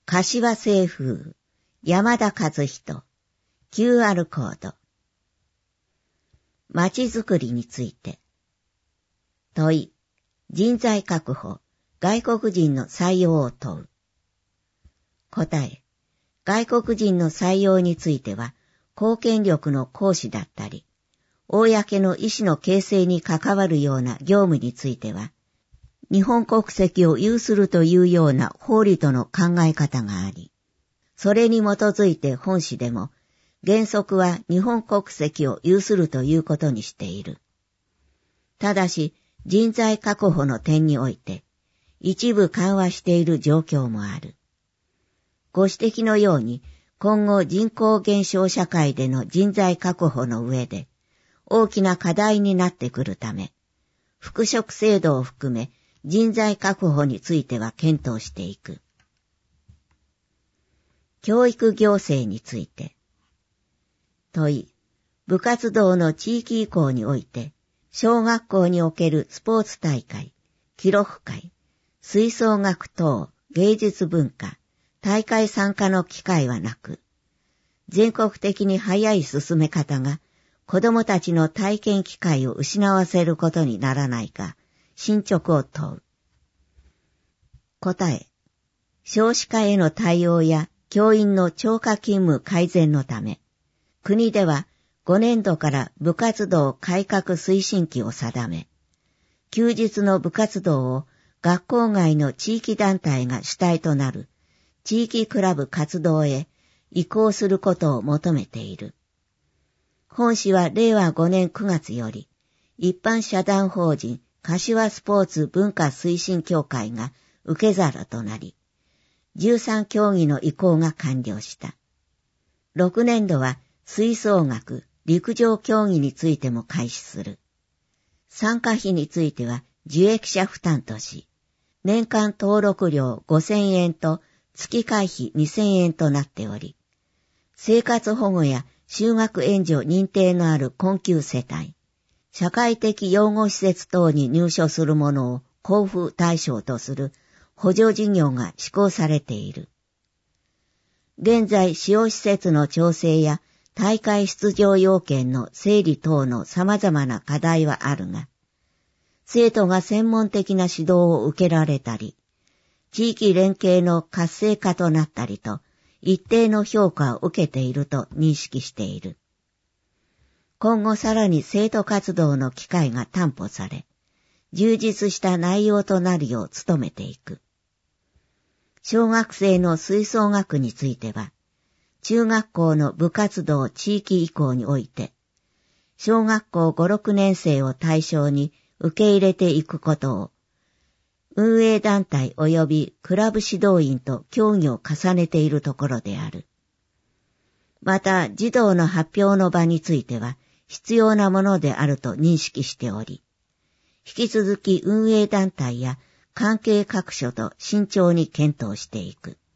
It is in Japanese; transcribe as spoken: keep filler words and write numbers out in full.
柏清風、山田和人、キューアール コード。まちづくりについて。問い、人材確保、外国人の採用を問う。答え、外国人の採用については、公権力の行使だったり、公の意思の形成に関わるような業務については、日本国籍を有するというような法理との考え方があり、それに基づいて本誌でも、原則は日本国籍を有するということにしている。ただし、人材確保の点において、一部緩和している状況もある。ご指摘のように、今後人口減少社会での人材確保の上で、大きな課題になってくるため、復職制度を含め人材確保については検討していく。教育行政について。問い、部活動の地域移行において、小学校におけるスポーツ大会、記録会、吹奏楽等、芸術文化、大会参加の機会はなく、全国的に早い進め方が子どもたちの体験機会を失わせることにならないか、進捗を問う。答え、少子化への対応や教員の超過勤務改善のため、国ではごねんどから部活動改革推進期を定め、休日の部活動を学校外の地域団体が主体となる地域クラブ活動へ移行することを求めている。本誌はれいわごねんくがつより、一般社団法人柏スポーツ文化推進協会が受け皿となり、じゅうさんきょうぎの移行が完了した。ろくねんどは吹奏楽、陸上競技についても開始する。参加費については受益者負担とし、年間登録料ごせんえんと月会費にせんえんとなっており、生活保護や就学援助認定のある困窮世帯、社会的養護施設等に入所する者を交付対象とする補助事業が施行されている。現在使用施設の調整や大会出場要件の整理等の様々な課題はあるが、生徒が専門的な指導を受けられたり、地域連携の活性化となったりと、一定の評価を受けていると認識している。今後さらに生徒活動の機会が担保され、充実した内容となるよう努めていく。小学生の吹奏楽については、中学校の部活動地域移行において、小学校ご、ろくねんせいを対象に受け入れていくことを、運営団体及びクラブ指導員と協議を重ねているところである。また、児童の発表の場については必要なものであると認識しており、引き続き運営団体や関係各所と慎重に検討していく。